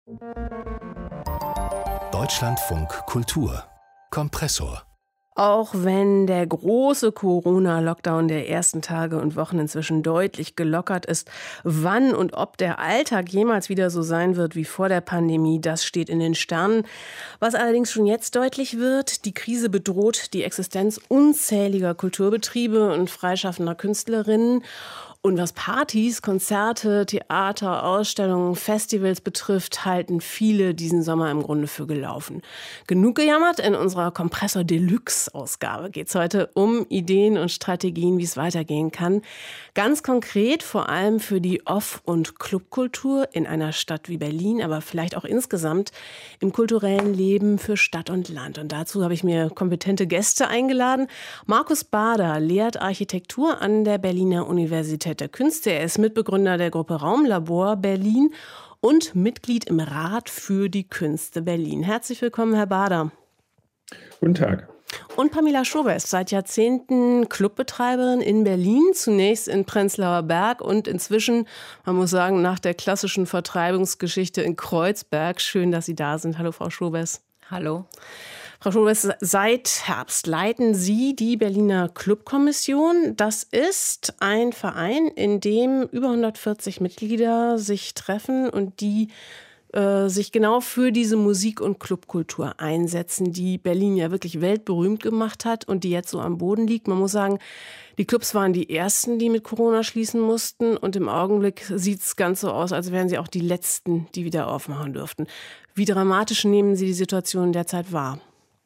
Deutschlandfunk Kultur Kompressor. Auch wenn der große Corona-Lockdown der ersten Tage und Wochen inzwischen deutlich gelockert ist, wann und ob der Alltag jemals wieder so sein wird wie vor der Pandemie, das steht in den Sternen. Was allerdings schon jetzt deutlich wird, die Krise bedroht die Existenz unzähliger Kulturbetriebe und freischaffender Künstlerinnen. Und was Partys, Konzerte, Theater, Ausstellungen, Festivals betrifft, halten viele diesen Sommer im Grunde für gelaufen. Genug gejammert, in unserer Kompressor Deluxe Ausgabe geht es heute um Ideen und Strategien, wie es weitergehen kann. Ganz konkret vor allem für die Off- und Clubkultur in einer Stadt wie Berlin, aber vielleicht auch insgesamt im kulturellen Leben für Stadt und Land. Und dazu habe ich mir kompetente Gäste eingeladen. Markus Bader lehrt Architektur an der Berliner Universität der Künste. Er ist Mitbegründer der Gruppe Raumlabor Berlin und Mitglied im Rat für die Künste Berlin. Herzlich willkommen, Herr Bader. Guten Tag. Und Pamela Schobest, seit Jahrzehnten Clubbetreiberin in Berlin, zunächst in Prenzlauer Berg und inzwischen, man muss sagen, nach der klassischen Vertreibungsgeschichte in Kreuzberg. Schön, dass Sie da sind. Hallo, Frau Schobest. Hallo. Frau Schobest, seit Herbst leiten Sie die Berliner Clubkommission. Das ist ein Verein, in dem über 140 Mitglieder sich treffen und die sich genau für diese Musik- und Clubkultur einsetzen, die Berlin ja wirklich weltberühmt gemacht hat und die jetzt so am Boden liegt. Man muss sagen, die Clubs waren die ersten, die mit Corona schließen mussten und im Augenblick sieht es ganz so aus, als wären sie auch die letzten, die wieder aufmachen dürften. Wie dramatisch nehmen Sie die Situation derzeit wahr?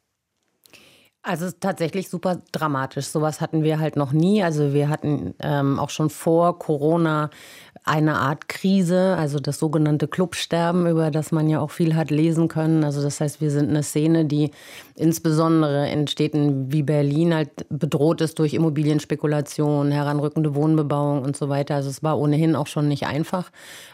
Also es ist tatsächlich super dramatisch. Sowas hatten wir halt noch nie. Also wir hatten auch schon vor Corona eine Art Krise, also das sogenannte Clubsterben, über das man ja auch viel hat lesen können. Also das heißt, wir sind eine Szene, die insbesondere in Städten wie Berlin halt bedroht ist durch Immobilienspekulation, heranrückende Wohnbebauung und so weiter. Also es war ohnehin auch schon nicht einfach.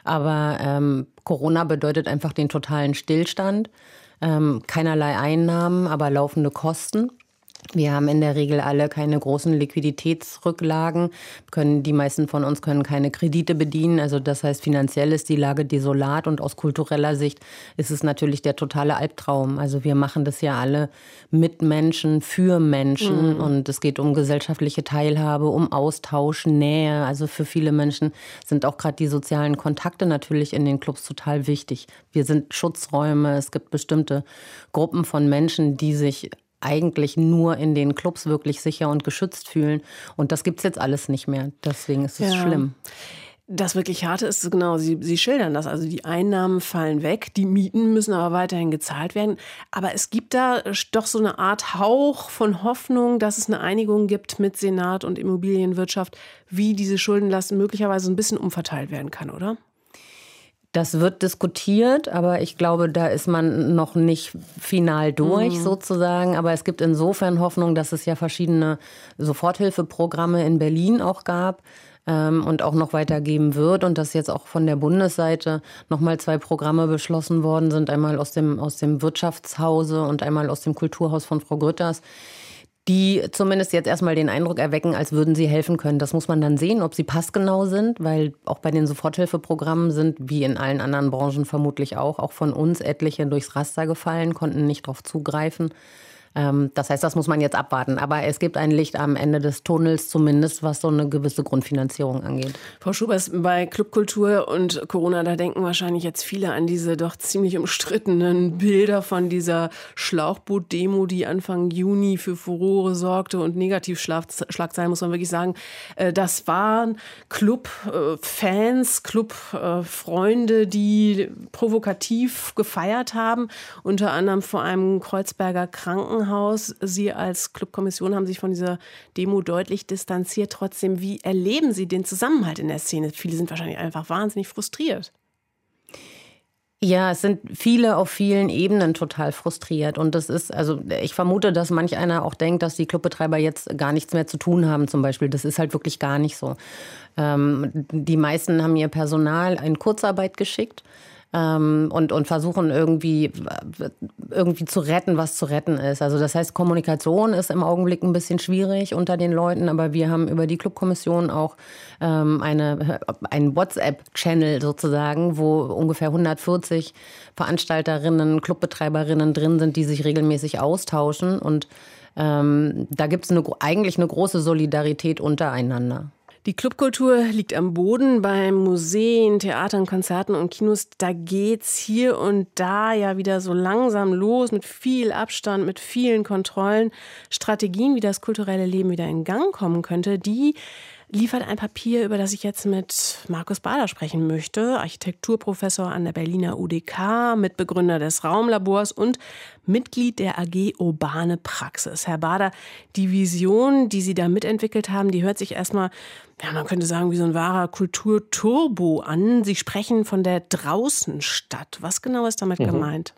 Aber Corona bedeutet einfach den totalen Stillstand. Keinerlei Einnahmen, aber laufende Kosten. Wir haben in der Regel alle keine großen Liquiditätsrücklagen. Die meisten von uns können keine Kredite bedienen. Also das heißt, finanziell ist die Lage desolat und aus kultureller Sicht ist es natürlich der totale Albtraum. Also wir machen das ja alle mit Menschen, für Menschen und es geht um gesellschaftliche Teilhabe, um Austausch, Nähe. Also für viele Menschen sind auch gerade die sozialen Kontakte natürlich in den Clubs total wichtig. Wir sind Schutzräume. Es gibt bestimmte Gruppen von Menschen, die sich eigentlich nur in den Clubs wirklich sicher und geschützt fühlen. Und das gibt's jetzt alles nicht mehr. Deswegen ist es schlimm. Das wirklich Harte ist, genau, Sie schildern das. Also die Einnahmen fallen weg, die Mieten müssen aber weiterhin gezahlt werden. Aber es gibt da doch so eine Art Hauch von Hoffnung, dass es eine Einigung gibt mit Senat und Immobilienwirtschaft, wie diese Schuldenlast möglicherweise ein bisschen umverteilt werden kann, oder? Das wird diskutiert, aber ich glaube, da ist man noch nicht final durch sozusagen. Aber es gibt insofern Hoffnung, dass es ja verschiedene Soforthilfeprogramme in Berlin auch gab und auch noch weitergeben wird. Und dass jetzt auch von der Bundesseite nochmal 2 Programme beschlossen worden sind. Einmal aus dem Wirtschaftshause und einmal aus dem Kulturhaus von Frau Grütters, die zumindest jetzt erstmal den Eindruck erwecken, als würden sie helfen können. Das muss man dann sehen, ob sie passgenau sind, weil auch bei den Soforthilfeprogrammen sind, wie in allen anderen Branchen vermutlich auch von uns etliche durchs Raster gefallen, konnten nicht darauf zugreifen. Das heißt, das muss man jetzt abwarten. Aber es gibt ein Licht am Ende des Tunnels, zumindest was so eine gewisse Grundfinanzierung angeht. Frau Schobest, bei Clubkultur und Corona, da denken wahrscheinlich jetzt viele an diese doch ziemlich umstrittenen Bilder von dieser Schlauchboot-Demo, die Anfang Juni für Furore sorgte und Negativschlagzeilen, muss man wirklich sagen. Das waren Clubfans, Clubfreunde, die provokativ gefeiert haben, unter anderem vor einem Kreuzberger Krankenhaus. Sie als Clubkommission haben sich von dieser Demo deutlich distanziert. Trotzdem, wie erleben Sie den Zusammenhalt in der Szene? Viele sind wahrscheinlich einfach wahnsinnig frustriert. Ja, es sind viele auf vielen Ebenen total frustriert. Und das ist, also ich vermute, dass manch einer auch denkt, dass die Clubbetreiber jetzt gar nichts mehr zu tun haben zum Beispiel. Das ist halt wirklich gar nicht so. Die meisten haben ihr Personal in Kurzarbeit geschickt. und versuchen irgendwie zu retten, was zu retten ist. Also das heißt, Kommunikation ist im Augenblick ein bisschen schwierig unter den Leuten, aber wir haben über die Clubkommission auch einen WhatsApp-Channel sozusagen, wo ungefähr 140 Veranstalterinnen, Clubbetreiberinnen drin sind, die sich regelmäßig austauschen. Und da gibt es eigentlich eine große Solidarität untereinander. Die Clubkultur liegt am Boden. Bei Museen, Theatern, Konzerten und Kinos, da geht's hier und da ja wieder so langsam los, mit viel Abstand, mit vielen Kontrollen. Strategien, wie das kulturelle Leben wieder in Gang kommen könnte, die liefert ein Papier, über das ich jetzt mit Markus Bader sprechen möchte, Architekturprofessor an der Berliner UDK, Mitbegründer des Raumlabors und Mitglied der AG Urbane Praxis. Herr Bader, die Vision, die Sie da mitentwickelt haben, die hört sich erstmal, ja, man könnte sagen, wie so ein wahrer Kulturturbo an. Sie sprechen von der Draußenstadt. Was genau ist damit gemeint?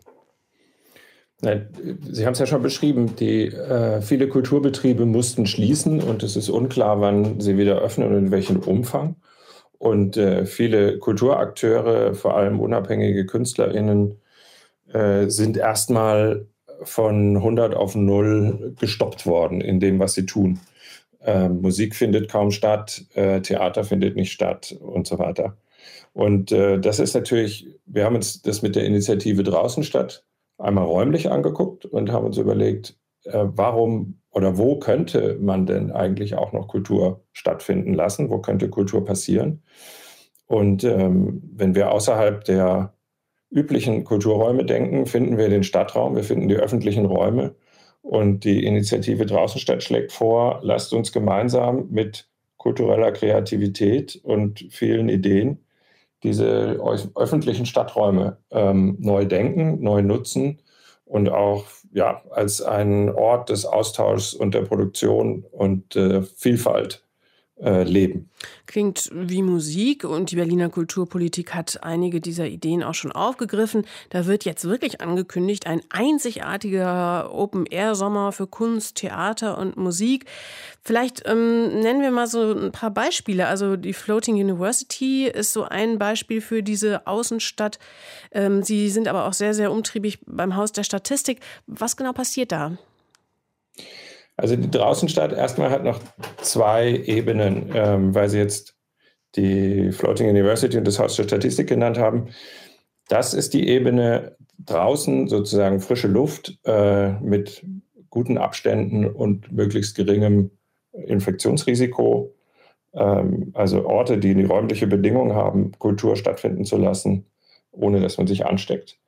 Nein, Sie haben es ja schon beschrieben, viele Kulturbetriebe mussten schließen und es ist unklar, wann sie wieder öffnen und in welchem Umfang. Und viele Kulturakteure, vor allem unabhängige KünstlerInnen, sind erstmal von 100 auf 0 gestoppt worden in dem, was sie tun. Musik findet kaum statt, Theater findet nicht statt und so weiter. Und das ist natürlich, wir haben uns das mit der Initiative Draußenstadt einmal räumlich angeguckt und haben uns überlegt, warum oder wo könnte man denn eigentlich auch noch Kultur stattfinden lassen? Wo könnte Kultur passieren? Und wenn wir außerhalb der üblichen Kulturräume denken, finden wir den Stadtraum, wir finden die öffentlichen Räume. Und die Initiative Draußenstadt schlägt vor, lasst uns gemeinsam mit kultureller Kreativität und vielen Ideen diese öffentlichen Stadträume neu denken, neu nutzen und auch als einen Ort des Austauschs und der Produktion und Vielfalt leben. Klingt wie Musik und die Berliner Kulturpolitik hat einige dieser Ideen auch schon aufgegriffen. Da wird jetzt wirklich angekündigt, ein einzigartiger Open-Air-Sommer für Kunst, Theater und Musik. Vielleicht nennen wir mal so ein paar Beispiele. Also die Floating University ist so ein Beispiel für diese Außenstadt. Sie sind aber auch sehr, sehr umtriebig beim Haus der Statistik. Was genau passiert da? Also die Draußenstadt erstmal hat noch 2 Ebenen, weil Sie jetzt die Floating University und das Haus der Statistik genannt haben. Das ist die Ebene draußen, sozusagen frische Luft mit guten Abständen und möglichst geringem Infektionsrisiko. Also Orte, die räumliche Bedingungen haben, Kultur stattfinden zu lassen, ohne dass man sich ansteckt.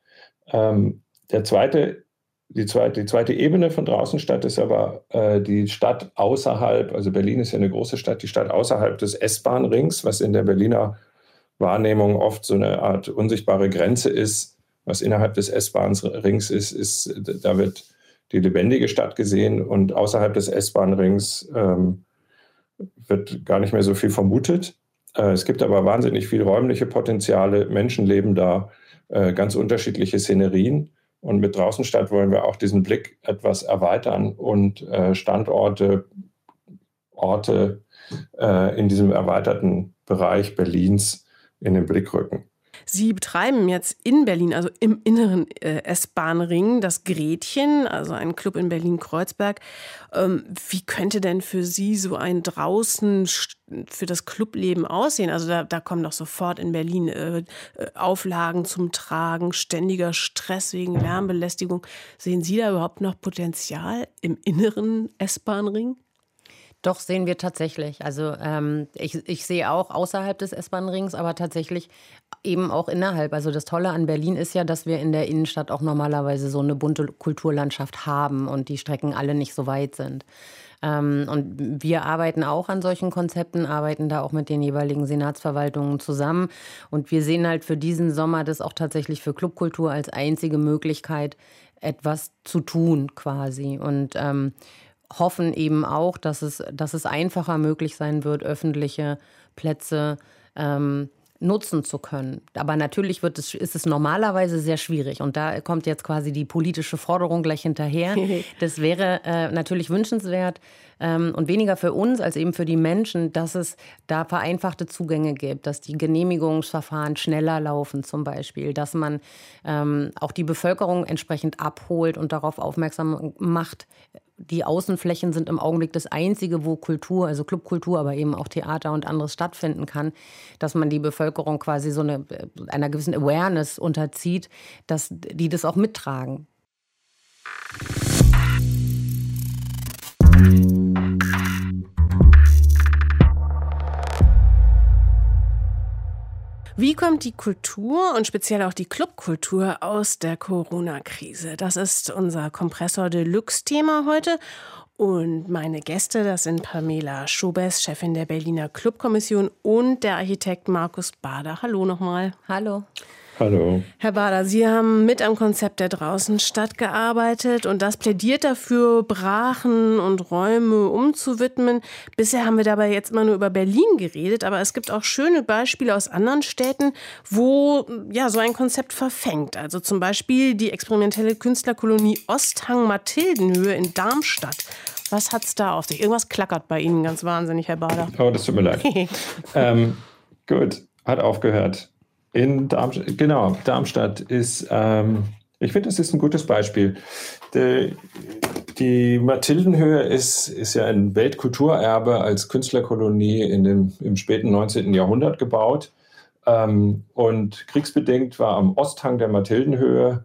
Die zweite Ebene von Draußenstadt ist aber die Stadt außerhalb, also Berlin ist ja eine große Stadt, die Stadt außerhalb des S-Bahn-Rings, was in der Berliner Wahrnehmung oft so eine Art unsichtbare Grenze ist. Was innerhalb des S-Bahn-Rings ist, da wird die lebendige Stadt gesehen und außerhalb des S-Bahn-Rings wird gar nicht mehr so viel vermutet. Es gibt aber wahnsinnig viele räumliche Potenziale, Menschen leben da, ganz unterschiedliche Szenerien. Und mit Draußenstadt wollen wir auch diesen Blick etwas erweitern und Standorte, Orte in diesem erweiterten Bereich Berlins in den Blick rücken. Sie betreiben jetzt in Berlin, also im inneren S-Bahn-Ring, das Gretchen, also ein Club in Berlin-Kreuzberg. Wie könnte denn für Sie so ein Draußen für das Clubleben aussehen? Also da kommen doch sofort in Berlin Auflagen zum Tragen, ständiger Stress wegen Lärmbelästigung. Sehen Sie da überhaupt noch Potenzial im inneren S-Bahn-Ring? Doch, sehen wir tatsächlich. Also ich sehe auch außerhalb des S-Bahn-Rings, aber tatsächlich eben auch innerhalb. Also das Tolle an Berlin ist ja, dass wir in der Innenstadt auch normalerweise so eine bunte Kulturlandschaft haben und die Strecken alle nicht so weit sind. Und wir arbeiten auch an solchen Konzepten, arbeiten da auch mit den jeweiligen Senatsverwaltungen zusammen. Und wir sehen halt für diesen Sommer das auch tatsächlich für Clubkultur als einzige Möglichkeit, etwas zu tun quasi. Und hoffen eben auch, dass es einfacher möglich sein wird, öffentliche Plätze nutzen zu können. Aber natürlich ist es normalerweise sehr schwierig. Und da kommt jetzt quasi die politische Forderung gleich hinterher. Das wäre natürlich wünschenswert und weniger für uns als eben für die Menschen, dass es da vereinfachte Zugänge gibt, dass die Genehmigungsverfahren schneller laufen zum Beispiel, dass man auch die Bevölkerung entsprechend abholt und darauf aufmerksam macht. Die Außenflächen sind im Augenblick das Einzige, wo Kultur, also Clubkultur, aber eben auch Theater und anderes stattfinden kann, dass man die Bevölkerung quasi so einer gewissen Awareness unterzieht, dass die das auch mittragen. Wie kommt die Kultur und speziell auch die Clubkultur aus der Corona-Krise? Das ist unser Kompressor Deluxe-Thema heute. Und meine Gäste, das sind Pamela Schobes, Chefin der Berliner Clubkommission, und der Architekt Markus Bader. Hallo nochmal. Hallo. Hallo. Herr Bader, Sie haben mit am Konzept der Draußenstadt gearbeitet und das plädiert dafür, Brachen und Räume umzuwidmen. Bisher haben wir dabei jetzt immer nur über Berlin geredet, aber es gibt auch schöne Beispiele aus anderen Städten, wo ja so ein Konzept verfängt. Also zum Beispiel die experimentelle Künstlerkolonie Osthang-Mathildenhöhe in Darmstadt. Was hat's da auf sich? Irgendwas klackert bei Ihnen ganz wahnsinnig, Herr Bader. Oh, das tut mir leid. Gut, hat aufgehört. In Darmstadt, genau, Darmstadt ist, ich finde, das ist ein gutes Beispiel. Die Mathildenhöhe ist ja ein Weltkulturerbe als Künstlerkolonie im späten 19. Jahrhundert gebaut. Und kriegsbedingt war am Osthang der Mathildenhöhe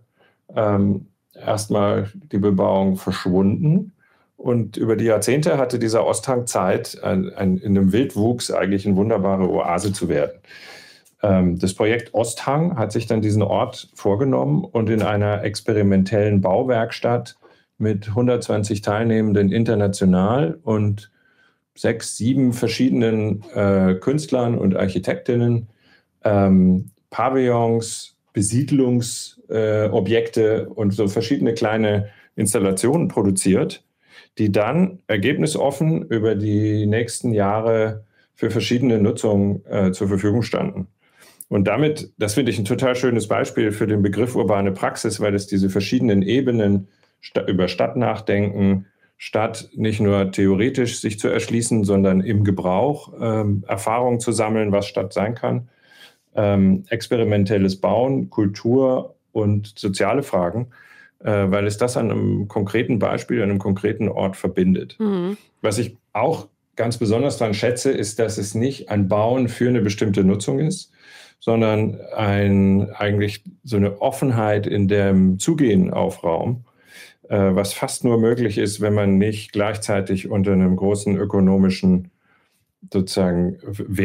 erstmal die Bebauung verschwunden. Und über die Jahrzehnte hatte dieser Osthang Zeit, in einem Wildwuchs eigentlich eine wunderbare Oase zu werden. Das Projekt Osthang hat sich dann diesen Ort vorgenommen und in einer experimentellen Bauwerkstatt mit 120 Teilnehmenden international und 6, 7 verschiedenen Künstlern und Architektinnen Pavillons, Besiedlungsobjekte und so verschiedene kleine Installationen produziert, die dann ergebnisoffen über die nächsten Jahre für verschiedene Nutzungen zur Verfügung standen. Und damit, das finde ich ein total schönes Beispiel für den Begriff urbane Praxis, weil es diese verschiedenen Ebenen über Stadt nachdenken, Stadt nicht nur theoretisch sich zu erschließen, sondern im Gebrauch Erfahrungen zu sammeln, was Stadt sein kann, experimentelles Bauen, Kultur und soziale Fragen, weil es das an einem konkreten Beispiel, an einem konkreten Ort verbindet. Mhm. Was ich auch ganz besonders daran schätze, ist, dass es nicht ein Bauen für eine bestimmte Nutzung ist, sondern eigentlich so eine Offenheit in dem Zugehen auf Raum, was fast nur möglich ist, wenn man nicht gleichzeitig unter einem großen ökonomischen sozusagen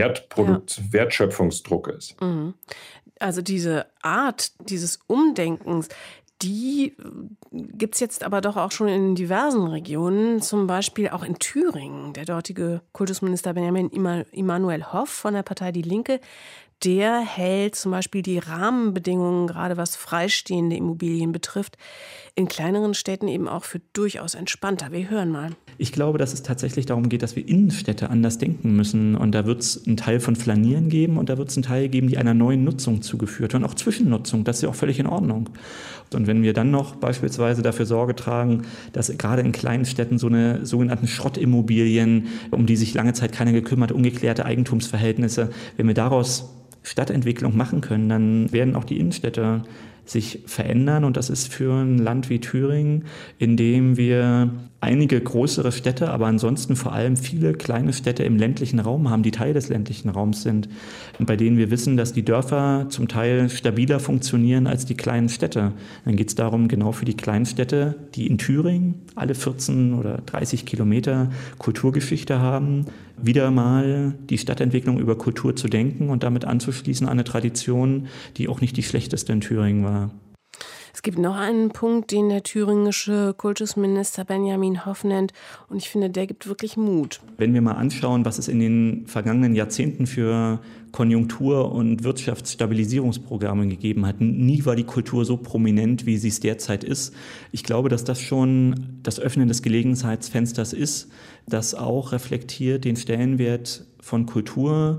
Wertschöpfungsdruck ist. Also diese Art dieses Umdenkens, die gibt es jetzt aber doch auch schon in diversen Regionen, zum Beispiel auch in Thüringen. Der dortige Kultusminister Benjamin Emanuel Hoff von der Partei Die Linke, der hält zum Beispiel die Rahmenbedingungen, gerade was freistehende Immobilien betrifft, in kleineren Städten eben auch für durchaus entspannter. Wir hören mal. Ich glaube, dass es tatsächlich darum geht, dass wir Innenstädte anders denken müssen. Und da wird es einen Teil von Flanieren geben und da wird es einen Teil geben, die einer neuen Nutzung zugeführt wird. Und auch Zwischennutzung, das ist ja auch völlig in Ordnung. Und wenn wir dann noch beispielsweise dafür Sorge tragen, dass gerade in kleinen Städten so eine sogenannten Schrottimmobilien, um die sich lange Zeit keiner gekümmert hat, ungeklärte Eigentumsverhältnisse, wenn wir daraus Stadtentwicklung machen können, dann werden auch die Innenstädte sich verändern. Und das ist für ein Land wie Thüringen, in dem wir einige größere Städte, aber ansonsten vor allem viele kleine Städte im ländlichen Raum haben, die Teil des ländlichen Raums sind, und bei denen wir wissen, dass die Dörfer zum Teil stabiler funktionieren als die kleinen Städte. Dann geht es darum, genau für die kleinen Städte, die in Thüringen alle 14 oder 30 Kilometer Kulturgeschichte haben, wieder mal die Stadtentwicklung über Kultur zu denken und damit anzuschließen an eine Tradition, die auch nicht die schlechteste in Thüringen war. Es gibt noch einen Punkt, den der thüringische Kultusminister Benjamin Hoff nennt, und ich finde, der gibt wirklich Mut. Wenn wir mal anschauen, was es in den vergangenen Jahrzehnten für Konjunktur- und Wirtschaftsstabilisierungsprogramme gegeben hat, nie war die Kultur so prominent, wie sie es derzeit ist. Ich glaube, dass das schon das Öffnen des Gelegenheitsfensters ist, das auch reflektiert den Stellenwert von Kultur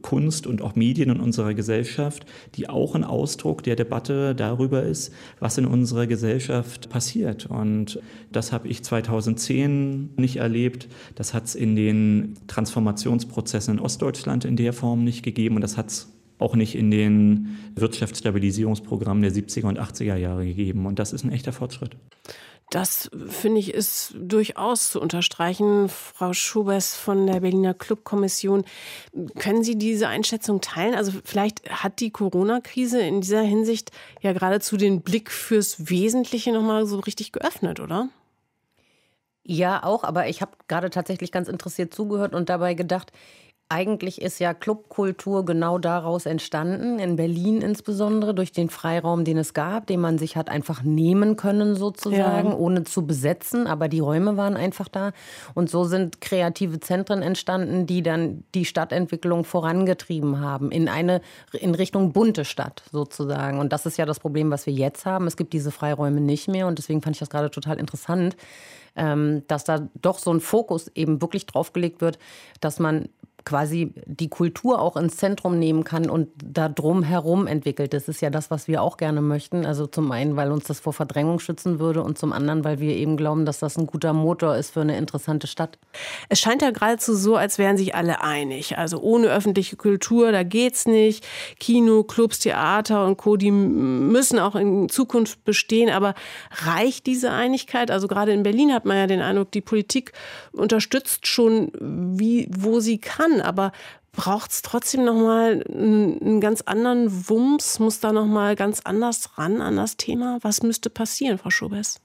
Kunst und auch Medien in unserer Gesellschaft, die auch ein Ausdruck der Debatte darüber ist, was in unserer Gesellschaft passiert. Und das habe ich 2010 nicht erlebt. Das hat es in den Transformationsprozessen in Ostdeutschland in der Form nicht gegeben. Und das hat es auch nicht in den Wirtschaftsstabilisierungsprogrammen der 70er und 80er Jahre gegeben. Und das ist ein echter Fortschritt. Das, finde ich, ist durchaus zu unterstreichen. Frau Schobers von der Berliner Clubkommission, können Sie diese Einschätzung teilen? Also vielleicht hat die Corona-Krise in dieser Hinsicht ja geradezu den Blick fürs Wesentliche nochmal so richtig geöffnet, oder? Ja, auch, aber ich habe gerade tatsächlich ganz interessiert zugehört und dabei gedacht, eigentlich ist ja Clubkultur genau daraus entstanden, in Berlin insbesondere, durch den Freiraum, den es gab, den man sich hat einfach nehmen können sozusagen, ohne zu besetzen, aber die Räume waren einfach da. Und so sind kreative Zentren entstanden, die dann die Stadtentwicklung vorangetrieben haben, in Richtung bunte Stadt sozusagen. Und das ist ja das Problem, was wir jetzt haben. Es gibt diese Freiräume nicht mehr und deswegen fand ich das gerade total interessant, dass da doch so ein Fokus eben wirklich draufgelegt wird, dass man quasi die Kultur auch ins Zentrum nehmen kann und da drumherum entwickelt. Das ist ja das, was wir auch gerne möchten. Also zum einen, weil uns das vor Verdrängung schützen würde und zum anderen, weil wir eben glauben, dass das ein guter Motor ist für eine interessante Stadt. Es scheint ja geradezu so, als wären sich alle einig. Also ohne öffentliche Kultur, da geht's nicht. Kino, Clubs, Theater und Co., die müssen auch in Zukunft bestehen. Aber reicht diese Einigkeit? Also gerade in Berlin hat man ja den Eindruck, die Politik unterstützt schon, wo sie kann. Aber braucht es trotzdem nochmal einen ganz anderen Wumms? Muss da nochmal ganz anders ran an das Thema? Was müsste passieren, Frau Schobers?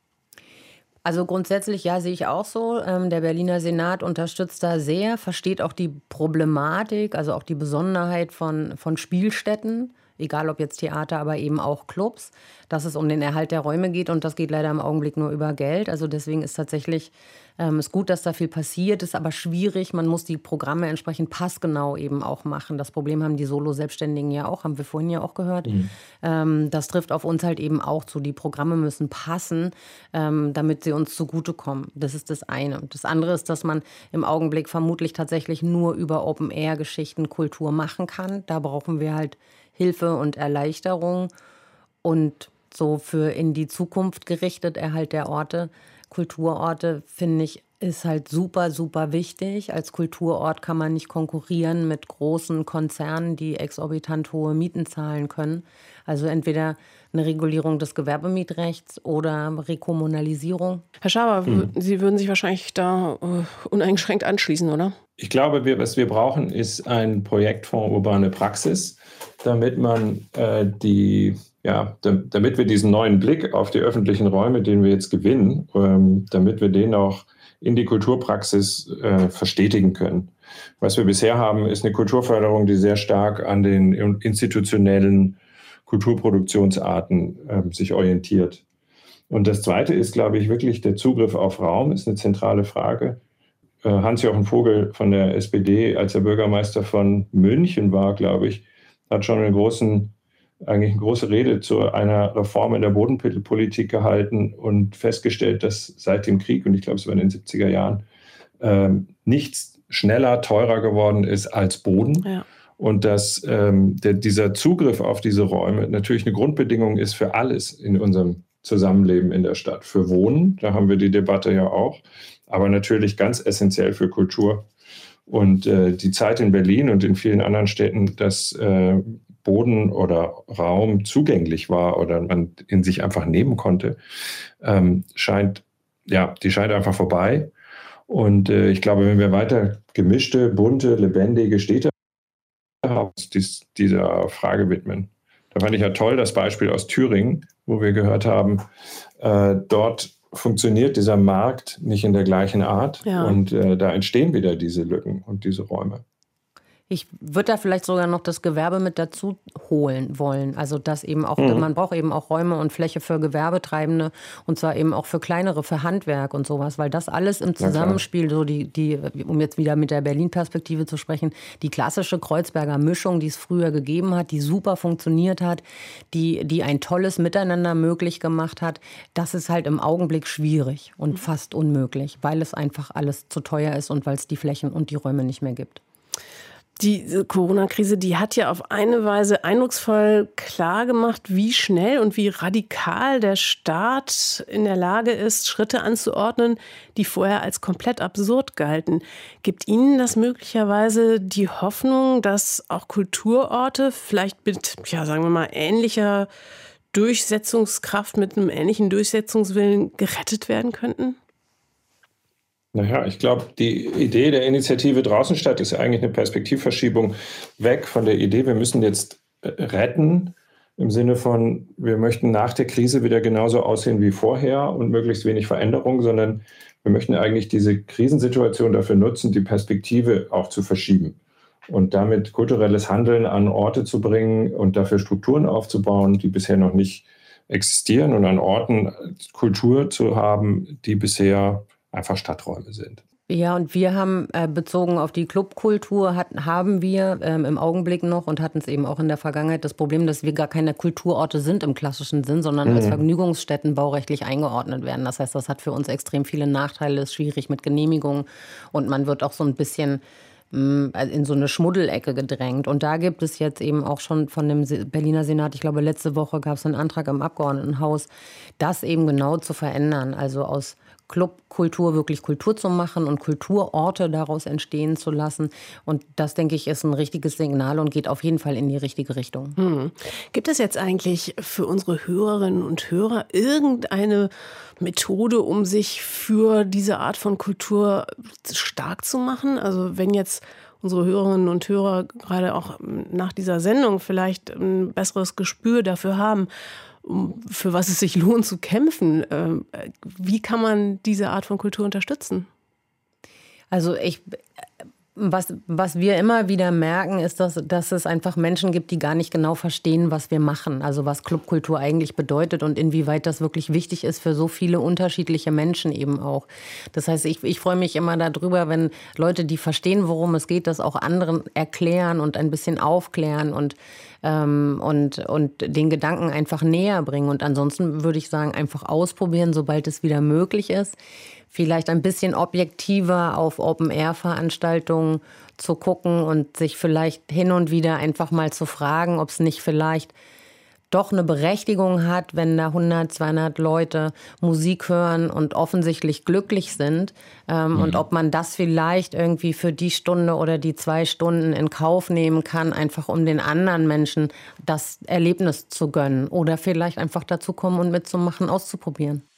Also grundsätzlich, ja, sehe ich auch so. Der Berliner Senat unterstützt da sehr, versteht auch die Problematik, also auch die Besonderheit von Spielstätten. Egal ob jetzt Theater, aber eben auch Clubs, dass es um den Erhalt der Räume geht und das geht leider im Augenblick nur über Geld. Also deswegen ist tatsächlich ist gut, dass da viel passiert, ist aber schwierig. Man muss die Programme entsprechend passgenau eben auch machen. Das Problem haben die Solo-Selbstständigen ja auch, haben wir vorhin ja auch gehört. Das trifft auf uns halt eben auch zu. Die Programme müssen passen, damit sie uns zugutekommen. Das ist das eine. Das andere ist, dass man im Augenblick vermutlich tatsächlich nur über Open-Air-Geschichten Kultur machen kann. Da brauchen wir halt Hilfe und Erleichterung und so für in die Zukunft gerichtet Erhalt der Orte. Kulturorte, finde ich, ist halt super, super wichtig. Als Kulturort kann man nicht konkurrieren mit großen Konzernen, die exorbitant hohe Mieten zahlen können. Also entweder eine Regulierung des Gewerbemietrechts oder Rekommunalisierung. Herr Schaber, Sie würden sich wahrscheinlich da uneingeschränkt anschließen, oder? Ich glaube, was wir brauchen, ist ein Projektfonds Urbane Praxis, damit man damit wir diesen neuen Blick auf die öffentlichen Räume, den wir jetzt gewinnen, damit wir den auch in die Kulturpraxis verstetigen können. Was wir bisher haben, ist eine Kulturförderung, die sehr stark an den institutionellen Kulturproduktionsarten sich orientiert. Und das Zweite ist, glaube ich, wirklich der Zugriff auf Raum, ist eine zentrale Frage. Hans-Jochen Vogel von der SPD, als er Bürgermeister von München war, glaube ich, hat schon eine große Rede zu einer Reform in der Bodenpolitik gehalten und festgestellt, dass seit dem Krieg, und ich glaube, es war in den 70er Jahren, nichts schneller, teurer geworden ist als Boden. Ja. Und dass dieser Zugriff auf diese Räume natürlich eine Grundbedingung ist für alles in unserem Zusammenleben in der Stadt. Für Wohnen, da haben wir die Debatte ja auch, aber natürlich ganz essentiell für Kultur. Und die Zeit in Berlin und in vielen anderen Städten, dass Boden oder Raum zugänglich war oder man in sich einfach nehmen konnte, scheint einfach vorbei. Und ich glaube, wenn wir weiter gemischte, bunte, lebendige Städte haben, dieser Frage widmen. Da fand ich ja toll das Beispiel aus Thüringen, wo wir gehört haben, dort funktioniert dieser Markt nicht in der gleichen Art. Ja. Und da entstehen wieder diese Lücken und diese Räume. Ich würde da vielleicht sogar noch das Gewerbe mit dazu holen wollen. Also dass eben auch, man braucht eben auch Räume und Fläche für Gewerbetreibende und zwar eben auch für kleinere, für Handwerk und sowas, weil das alles im Zusammenspiel, so um jetzt wieder mit der Berlin-Perspektive zu sprechen, die klassische Kreuzberger Mischung, die es früher gegeben hat, die super funktioniert hat, die ein tolles Miteinander möglich gemacht hat, das ist halt im Augenblick schwierig und fast unmöglich, weil es einfach alles zu teuer ist und weil es die Flächen und die Räume nicht mehr gibt. Diese Corona-Krise, die hat ja auf eine Weise eindrucksvoll klar gemacht, wie schnell und wie radikal der Staat in der Lage ist, Schritte anzuordnen, die vorher als komplett absurd galten. Gibt Ihnen das möglicherweise die Hoffnung, dass auch Kulturorte vielleicht mit, sagen wir mal, ähnlicher Durchsetzungskraft, mit einem ähnlichen Durchsetzungswillen gerettet werden könnten? Naja, ich glaube, die Idee der Initiative Draußenstadt ist ja eigentlich eine Perspektivverschiebung weg von der Idee, wir müssen jetzt retten, im Sinne von, wir möchten nach der Krise wieder genauso aussehen wie vorher und möglichst wenig Veränderung, sondern wir möchten eigentlich diese Krisensituation dafür nutzen, die Perspektive auch zu verschieben und damit kulturelles Handeln an Orte zu bringen und dafür Strukturen aufzubauen, die bisher noch nicht existieren und an Orten Kultur zu haben, die bisher einfach Stadträume sind. Ja, und wir haben bezogen auf die Clubkultur, haben wir im Augenblick noch und hatten es eben auch in der Vergangenheit das Problem, dass wir gar keine Kulturorte sind im klassischen Sinn, sondern als Vergnügungsstätten baurechtlich eingeordnet werden. Das heißt, das hat für uns extrem viele Nachteile, ist schwierig mit Genehmigungen und man wird auch so ein bisschen in so eine Schmuddelecke gedrängt. Und da gibt es jetzt eben auch schon von dem Berliner Senat, ich glaube letzte Woche gab es einen Antrag im Abgeordnetenhaus, das eben genau zu verändern, also aus Clubkultur wirklich Kultur zu machen und Kulturorte daraus entstehen zu lassen. Und das, denke ich, ist ein richtiges Signal und geht auf jeden Fall in die richtige Richtung. Gibt es jetzt eigentlich für unsere Hörerinnen und Hörer irgendeine Methode, um sich für diese Art von Kultur stark zu machen? Also wenn jetzt unsere Hörerinnen und Hörer gerade auch nach dieser Sendung vielleicht ein besseres Gespür dafür haben, für was es sich lohnt zu kämpfen. Wie kann man diese Art von Kultur unterstützen? Also was wir immer wieder merken, ist, dass es einfach Menschen gibt, die gar nicht genau verstehen, was wir machen. Also was Clubkultur eigentlich bedeutet und inwieweit das wirklich wichtig ist für so viele unterschiedliche Menschen eben auch. Das heißt, ich freue mich immer darüber, wenn Leute, die verstehen, worum es geht, das auch anderen erklären und ein bisschen aufklären und den Gedanken einfach näher bringen. Und ansonsten würde ich sagen, einfach ausprobieren, sobald es wieder möglich ist. Vielleicht ein bisschen objektiver auf Open-Air-Veranstaltungen zu gucken und sich vielleicht hin und wieder einfach mal zu fragen, ob es nicht vielleicht doch eine Berechtigung hat, wenn da 100, 200 Leute Musik hören und offensichtlich glücklich sind. Und ob man das vielleicht irgendwie für die Stunde oder die 2 Stunden in Kauf nehmen kann, einfach um den anderen Menschen das Erlebnis zu gönnen. Oder vielleicht einfach dazu kommen und mitzumachen, auszuprobieren.